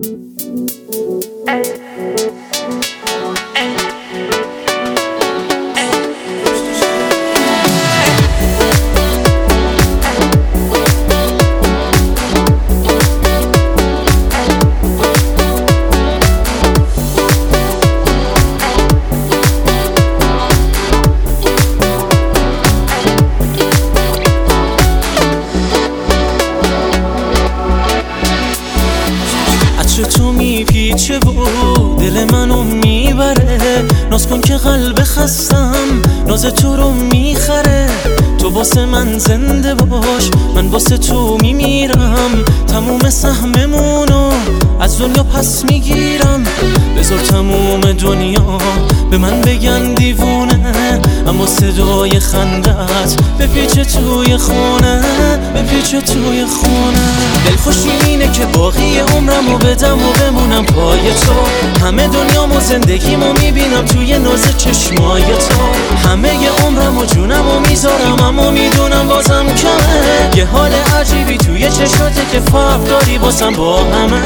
تو میپیچه و دل منو میبره، ناز کن که قلب خستم ناز تو رو میخره. تو واسه من زنده باش، من واسه تو میمیرم، تموم سهممونو از دنیا پس میگیرم. بذار تموم دنیا به من بگن دیوونه، اما صدای خندت بپیچه توی خونه، بپیچه توی خونه. دلخوشی اینه که باقی عمرمو بدم و بمونم پای تو، همه دنیامو زندگیمو میبینم توی ناز چشمای تو. همه عمرمو جونمو میذارم اما میدونم بازم کمه، یه حال عجیبی توی چشاته که فرق داری واسم با همه.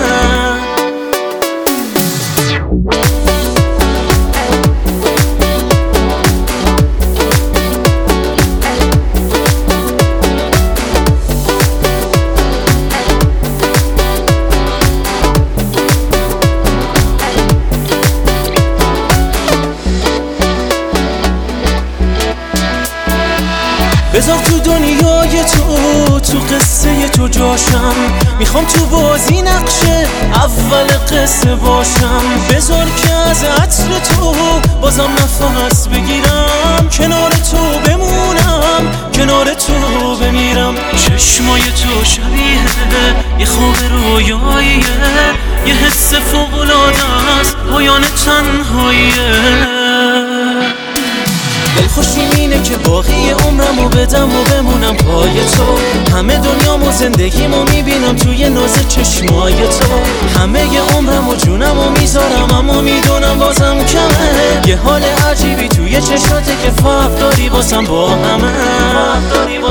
بذار تو دنیای تو قصه تو جاشم، میخوام تو بازی نقشه اول قصه باشم. بذار که از عطر تو بازم نفس بگیرم، کنار تو بمونم، کنار تو بمیرم. چشمای تو شبیه یه خواب رویاییه، یه حس فوق‌العاده است پایان تنهاییه. دلخوشی اینه که باقی عمرمو بدم و بمونم پای تو، همه دنیامو زندگیمو میبینم توی ناز چشمای تو. همه عمرمو جونمو میذارم اما میدونم بازم کمه، یه حال عجیبی توی چشاته که فرق داری واسم با همه.